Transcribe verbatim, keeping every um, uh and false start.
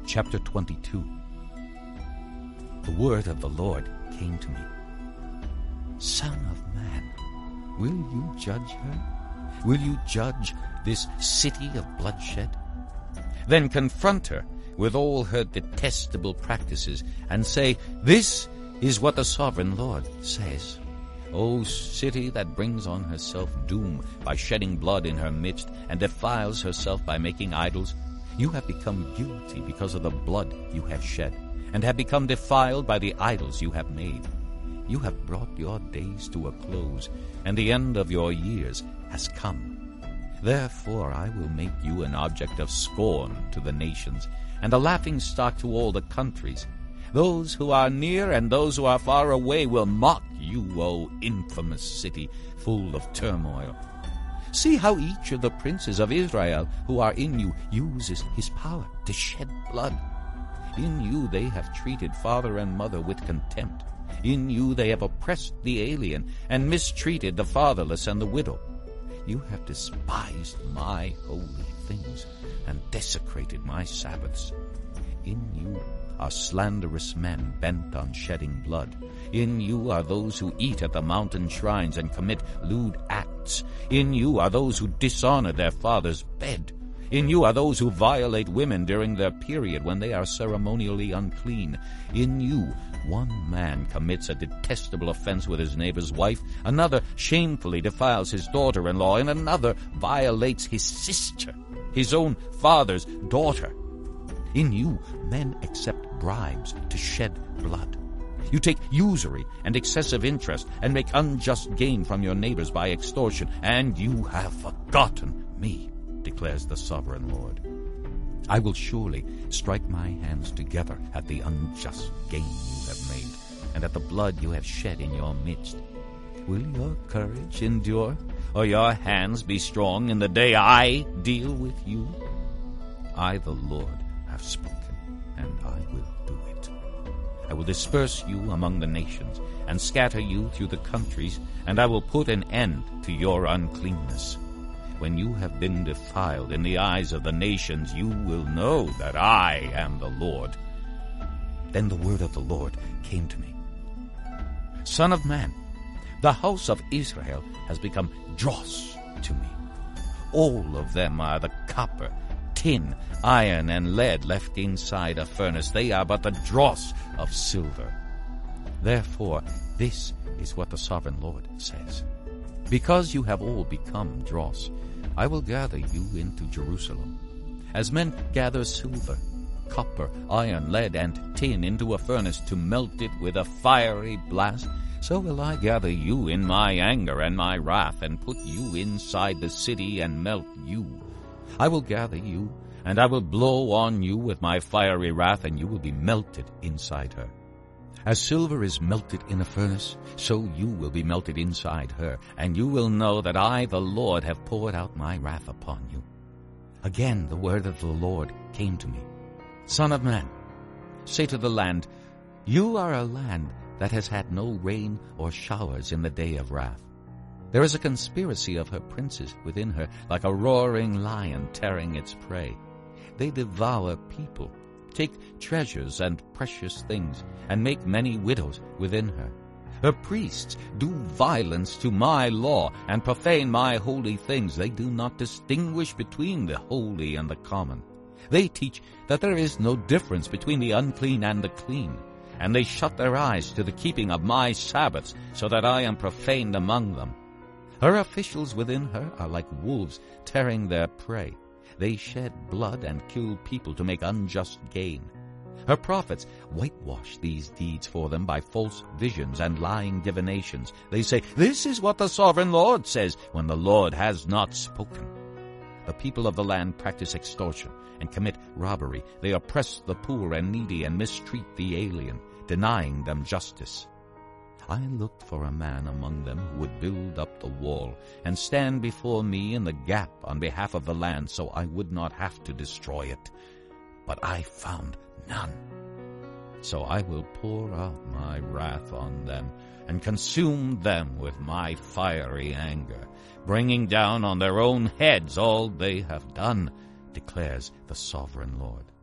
Chapter twenty-two. The word of the Lord came to me. Son of man, will you judge her? Will you judge this city of bloodshed? Then confront her with all her detestable practices, and say, This is what the sovereign Lord says. O city that brings on herself doom by shedding blood in her midst, and defiles herself by making idols, you have become guilty because of the blood you have shed, and have become defiled by the idols you have made. You have brought your days to a close, and the end of your years has come. Therefore I will make you an object of scorn to the nations, and a laughingstock to all the countries. Those who are near and those who are far away will mock you, O infamous city, full of turmoil. See how each of the princes of Israel who are in you uses his power to shed blood. In you they have treated father and mother with contempt. In you they have oppressed the alien and mistreated the fatherless and the widow. You have despised my holy things and desecrated my Sabbaths. In you are slanderous men bent on shedding blood. In you are those who eat at the mountain shrines and commit lewd acts. In you are those who dishonor their father's bed. In you are those who violate women during their period when they are ceremonially unclean. In you one man commits a detestable offense with his neighbor's wife, another shamefully defiles his daughter-in-law, and another violates his sister, his own father's daughter. In you men accept bribes to shed blood. You take usury and excessive interest and make unjust gain from your neighbors by extortion, and you have forgotten me, declares the sovereign Lord. I will surely strike my hands together at the unjust gain you have made, and at the blood you have shed in your midst. Will your courage endure, or your hands be strong in the day I deal with you? I, the Lord, have spoken, and I will do it. I will disperse you among the nations, and scatter you through the countries, and I will put an end to your uncleanness. When you have been defiled in the eyes of the nations, you will know that I am the Lord. Then the word of the Lord came to me. Son of man, the house of Israel has become dross to me. All of them are the copper, tin, iron, and lead left inside a furnace. They are but the dross of silver. Therefore, this is what the sovereign Lord says. Because you have all become dross, I will gather you into Jerusalem. As men gather silver, copper, iron, lead, and tin into a furnace to melt it with a fiery blast, so will I gather you in my anger and my wrath, and put you inside the city and melt you. I will gather you, and I will blow on you with my fiery wrath, and you will be melted inside her. As silver is melted in a furnace, so you will be melted inside her, and you will know that I, the Lord, have poured out my wrath upon you. Again the word of the Lord came to me. Son of man, say to the land, You are a land that has had no rain or showers in the day of wrath. There is a conspiracy of her princes within her, like a roaring lion tearing its prey. They devour people, take treasures and precious things, and make many widows within her. Her priests do violence to my law and profane my holy things. They do not distinguish between the holy and the common. They teach that there is no difference between the unclean and the clean, and they shut their eyes to the keeping of my Sabbaths, so that I am profaned among them. Her officials within her are like wolves tearing their prey. They shed blood and kill people to make unjust gain. Her prophets whitewash these deeds for them by false visions and lying divinations. They say, This is what the sovereign Lord says, when the Lord has not spoken. The people of the land practice extortion and commit robbery. They oppress the poor and needy and mistreat the alien, denying them justice. I looked for a man among them who would build up the wall and stand before me in the gap on behalf of the land, so I would not have to destroy it. But I found none. So I will pour out my wrath on them and consume them with my fiery anger, bringing down on their own heads all they have done, declares the sovereign Lord.